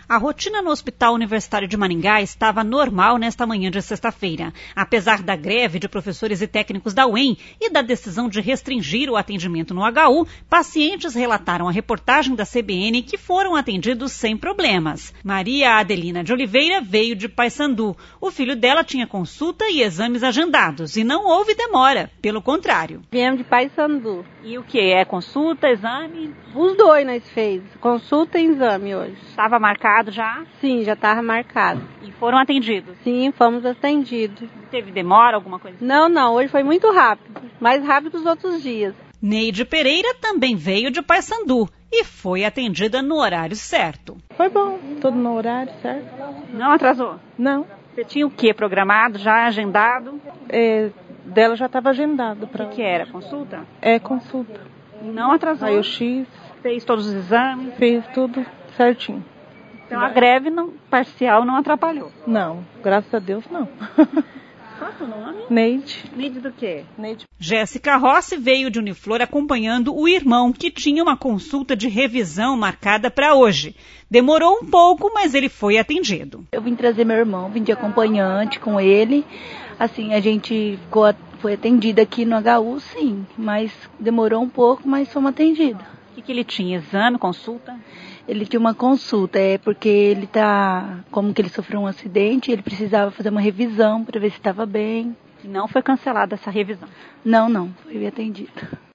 A rotina no Hospital Universitário de Maringá estava normal nesta manhã de sexta-feira. Apesar da greve de professores e técnicos da UEM e da decisão de restringir o atendimento no HU, pacientes relataram à reportagem da CBN que foram atendidos sem problemas. Maria Adelina de Oliveira veio de Paysandu. O filho dela tinha consulta e exames agendados e não houve demora, pelo contrário. Viemos de Paysandu. E o que? É consulta, exame? Os dois nós fez, consulta e exame hoje. Estava marcado já? Sim, já estava marcado. E foram atendidos? Sim, fomos atendidos. Teve demora, alguma coisa? Não, hoje foi muito rápido, mais rápido que os outros dias. Neide Pereira também veio de Paysandu e foi atendida no horário certo. Foi bom, tudo no horário certo. Não atrasou? Não. Você tinha o que programado, já agendado? Dela já estava agendado. O que era? Consulta? Consulta. Não atrasou? Raio-X. Fez todos os exames? Fez tudo certinho. Então a greve parcial não atrapalhou? Não, graças a Deus não. Qual é o nome? Neide. Neide do quê? Neide. Jéssica Rossi veio de Uniflor acompanhando o irmão, que tinha uma consulta de revisão marcada para hoje. Demorou um pouco, mas ele foi atendido. Eu vim trazer meu irmão, vim de acompanhante com ele. Assim, a gente foi atendida aqui no HU, sim, mas demorou um pouco, mas fomos atendidos. O que ele tinha? Exame, consulta? Ele tinha uma consulta, porque ele como que ele sofreu um acidente, ele precisava fazer uma revisão para ver se estava bem. E não foi cancelada essa revisão? Não, foi atendido.